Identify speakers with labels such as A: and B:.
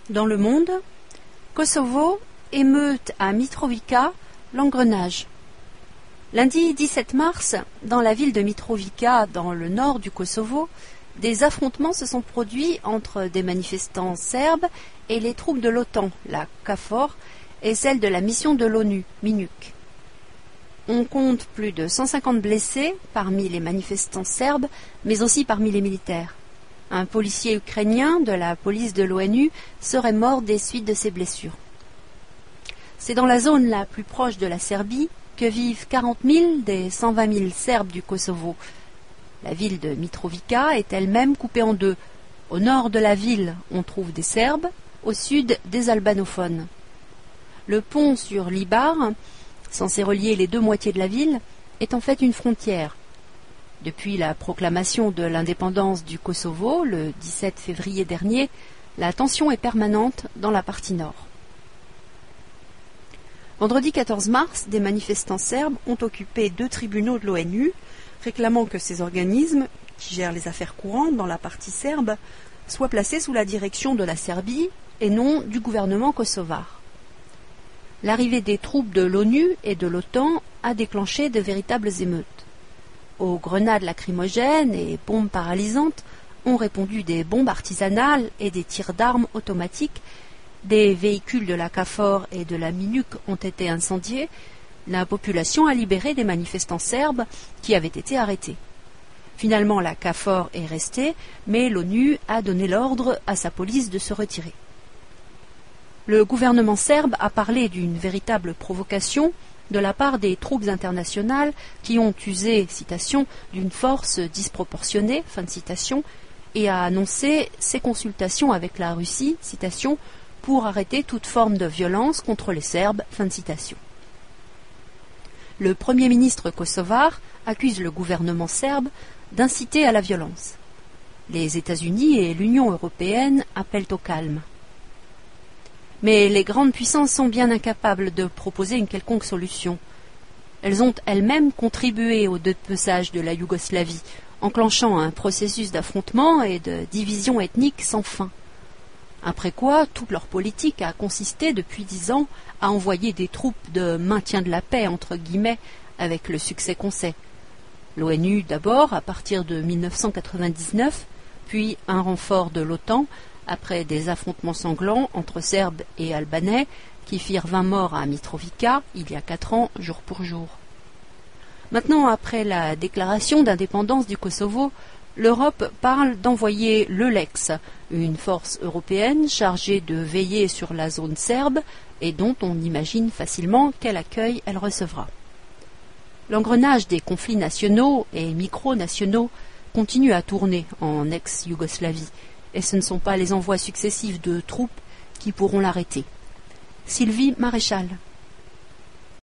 A: Dans le monde, Kosovo, émeute à Mitrovica, l'engrenage. Lundi 17 mars, dans la ville de Mitrovica, dans le nord du Kosovo, des affrontements se sont produits entre des manifestants serbes et les troupes de l'OTAN, la KFOR, et celles de la mission de l'ONU, MINUC. On compte plus de 150 blessés parmi les manifestants serbes, mais aussi parmi les militaires. Un policier ukrainien de la police de l'ONU serait mort des suites de ses blessures. C'est dans la zone la plus proche de la Serbie que vivent 40 000 des 120 000 Serbes du Kosovo. La ville de Mitrovica est elle-même coupée en deux. Au nord de la ville, on trouve des Serbes, au sud, des albanophones. Le pont sur l'Ibar, censé relier les deux moitiés de la ville, est en fait une frontière. Depuis la proclamation de l'indépendance du Kosovo, le 17 février dernier, la tension est permanente dans la partie nord. Vendredi 14 mars, des manifestants serbes ont occupé 2 tribunaux de l'ONU, réclamant que ces organismes, qui gèrent les affaires courantes dans la partie serbe, soient placés sous la direction de la Serbie et non du gouvernement kosovar. L'arrivée des troupes de l'ONU et de l'OTAN a déclenché de véritables émeutes. Aux grenades lacrymogènes et bombes paralysantes ont répondu des bombes artisanales et des tirs d'armes automatiques. Des véhicules de la KFOR et de la MINUC ont été incendiés. La population a libéré des manifestants serbes qui avaient été arrêtés. Finalement, la KFOR est restée, mais l'ONU a donné l'ordre à sa police de se retirer. Le gouvernement serbe a parlé d'une véritable provocation de la part des troupes internationales qui ont usé, citation, d'une force disproportionnée, fin de citation, et a annoncé ses consultations avec la Russie, citation, pour arrêter toute forme de violence contre les Serbes, fin de citation. Le Premier ministre kosovar accuse le gouvernement serbe d'inciter à la violence. Les États-Unis et l'Union européenne appellent au calme. Mais les grandes puissances sont bien incapables de proposer une quelconque solution. Elles ont elles-mêmes contribué au dépeçage de la Yougoslavie, enclenchant un processus d'affrontement et de division ethnique sans fin. Après quoi, toute leur politique a consisté depuis 10 ans à envoyer des troupes de maintien de la paix, entre guillemets, avec le succès qu'on sait. L'ONU d'abord, à partir de 1999, puis un renfort de l'OTAN, après des affrontements sanglants entre Serbes et Albanais qui firent 20 morts à Mitrovica il y a 4 ans, jour pour jour. Maintenant, après la déclaration d'indépendance du Kosovo, l'Europe parle d'envoyer l'EULEX, une force européenne chargée de veiller sur la zone serbe et dont on imagine facilement quel accueil elle recevra. L'engrenage des conflits nationaux et micro-nationaux continue à tourner en ex-Yougoslavie, et ce ne sont pas les envois successifs de troupes qui pourront l'arrêter. Sylvie Maréchal.